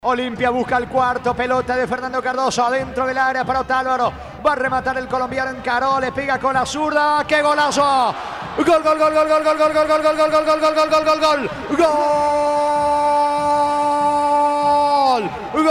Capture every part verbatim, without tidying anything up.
Olimpia busca el cuarto, pelota de Fernando Cardoso adentro del área para Otálvaro. Va a rematar el colombiano, encaró, le pega con la zurda. ¡Qué golazo! Gol, gol, gol, gol, gol, gol, gol, gol, gol, gol, gol, gol, gol, gol, gol, gol, gol, gol. Gol.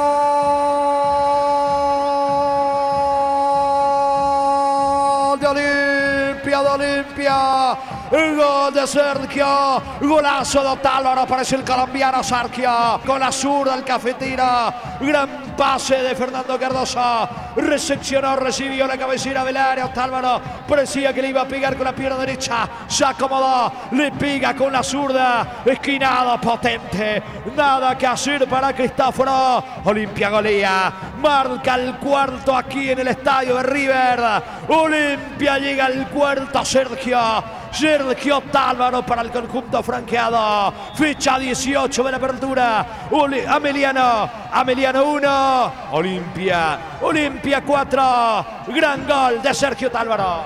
Gol de Olimpia, de Olimpia. El gol de Sergio, golazo de Otálvaro, aparece el colombiano Sergio, con la zurda el cafetera, gran pase de Fernando Cardoso, recepcionó, recibió la cabecera del área, Otálvaro parecía que le iba a pegar con la pierna derecha, se acomodó, le pega con la zurda, esquinado, potente, nada que hacer para Cristóforo. Olimpia golea, marca el cuarto aquí en el estadio de River, Olimpia llega al cuarto, Sergio. Sergio Otálvaro para el conjunto franqueado. Fecha dieciocho de la apertura. Ameliano. Ameliano uno. Olimpia. Olimpia cuatro. Gran gol de Sergio Otálvaro.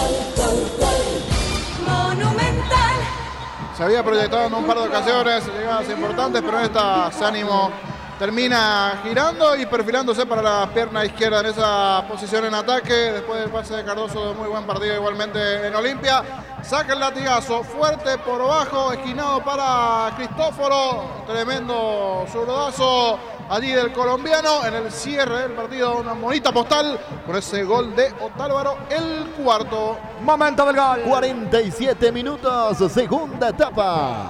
Monumental. Se había proyectado en un par de ocasiones llegadas importantes, pero en esta se animó. Termina girando y perfilándose para la pierna izquierda en esa posición en ataque. Después del pase de Cardoso, de muy buen partido igualmente en Olimpia. Saca el latigazo fuerte por abajo, esquinado para Cristóforo. Tremendo zurdazo allí del colombiano en el cierre del partido. Una bonita postal con ese gol de Otálvaro, el cuarto. Momento del gol. cuarenta y siete minutos, segunda etapa.